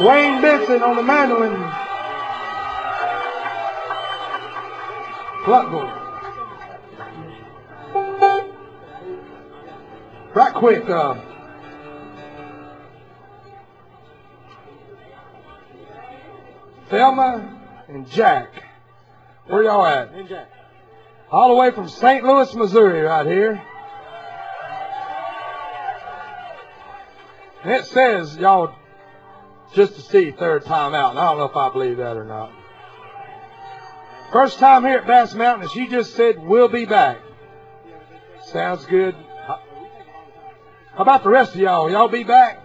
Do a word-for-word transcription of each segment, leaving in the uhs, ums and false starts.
Wayne Benson on the mandolin. Plutgle. Right quick, uh, Thelma and Jack. Where y'all at? And Jack. All the way from Saint Louis, Missouri, right here. And it says y'all just to see third time out, and I don't know if I believe that or not. First time here at Bass Mountain, and she just said we'll be back. Sounds good. How about the rest of y'all? Y'all be back?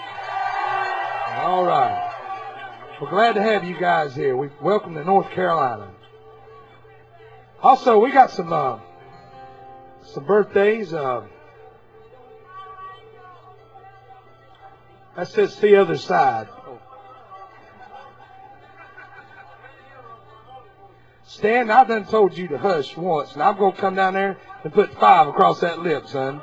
All right. We're glad to have you guys here. We welcome to North Carolina. Also, we got some uh, some birthdays. Uh, that says the other side. Stan, I done told you to hush once, and I'm going to come down there and put five across that lip, son.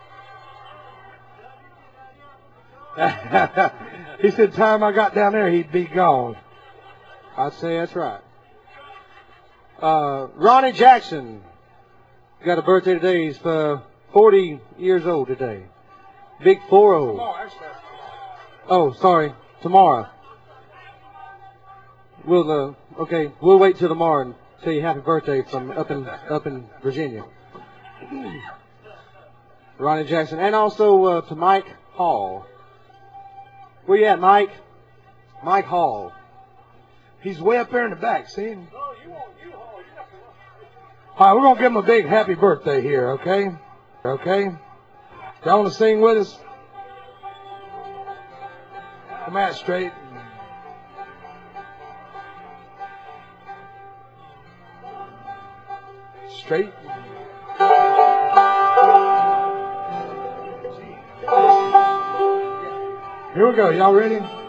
He said time I got down there, he'd be gone. I'd say that's right. Uh, Ronnie Jackson got a birthday today. He's uh, forty years old today. Big four oh. Oh, sorry. Tomorrow. We'll, uh, okay, we'll wait till tomorrow and tell you happy birthday from up in, up in Virginia. Ronnie Jackson. And also uh, to Mike Hall. Where you at, Mike? Mike Hall. He's way up there in the back, see him? All right, we're going to give him a big happy birthday here, okay? Okay? Y'all want to sing with us? Come out straight. Straight. Here we go. Y'all ready?